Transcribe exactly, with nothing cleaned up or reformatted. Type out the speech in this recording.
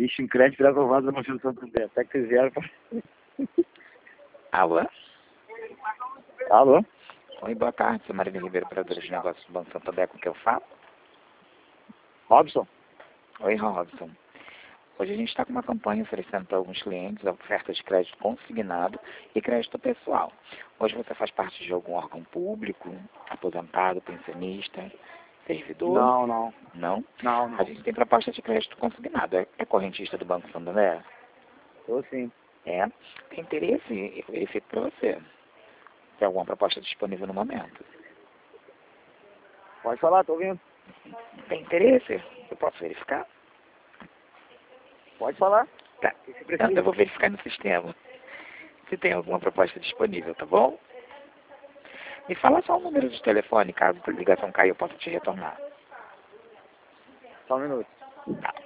Ixi, um crédito foi aprovado na Banco do Santander. Até que vieram pra... Alô? Alô? Oi, boa tarde. Sou Marília Ribeiro, operadora de negócios do Banco Santander, com quem eu falo? Robson? Oi, Robson. Hoje a gente está com uma campanha oferecendo para alguns clientes a oferta de crédito consignado e crédito pessoal. Hoje você faz parte de algum órgão público, aposentado, pensionista, servidor? Não, não. Não? Não, A não. gente tem proposta de crédito consignado. É, é correntista do Banco Santander? Tô sim. É. Tem interesse? Eu verifico para você. Tem alguma proposta disponível no momento? Pode falar, tô ouvindo. Tem interesse? Eu posso verificar? Pode falar. Tá. O que você Então, precisa? eu vou verificar no sistema se tem alguma proposta disponível, tá bom? Me fala só o número de telefone, caso a ligação caia eu possa te retornar. Só um minuto. Tá.